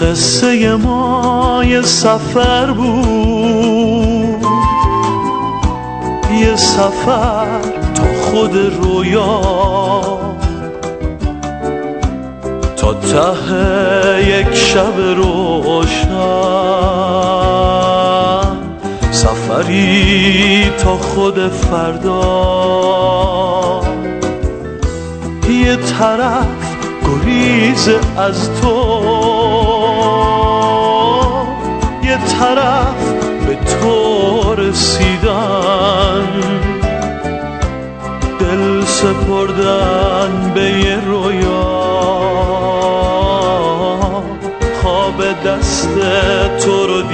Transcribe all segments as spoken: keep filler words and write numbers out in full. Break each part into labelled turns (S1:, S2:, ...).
S1: قصه ما یه سفر بود، یه سفر تا خود رویا، تا ته یک شب روشن، سفری تا خود فردا. یه طرف گریز از تو، یه طرف به تو رسیدن، دل سپردن به یه رویا، خواب دست تو رو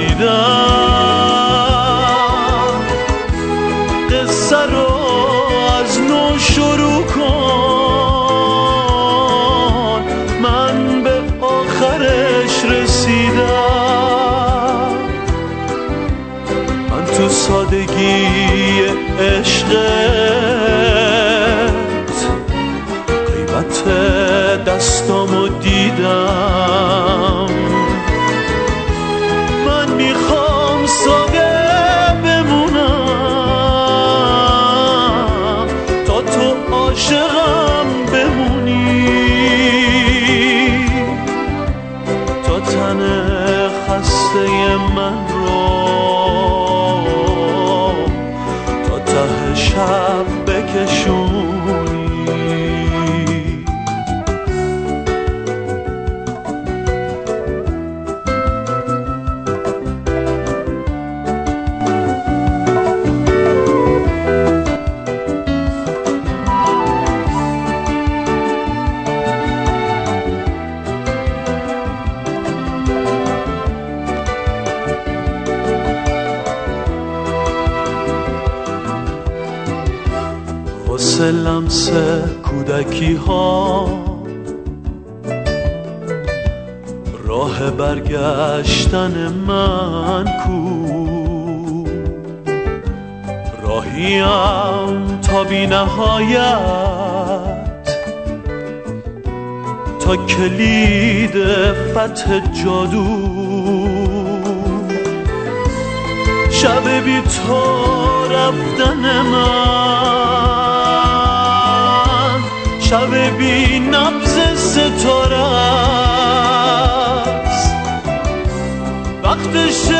S1: دیدم. قصه رو از نو شروع کن، من به آخرش رسیدم. من تو سادگی عشقت قیمت دستامو دیدم. من میخوام ساده بمونم تا تو عاشقم بمونی، تا تن خسته من رو تا ته شب بکشونی. واسه لمس کودکی ها راه برگشتن من کو، راهیم تا بی نهایت، تا کلید فتح جادو. شب بی تو رفتن من، شب بی نبض ستاره است، وقتش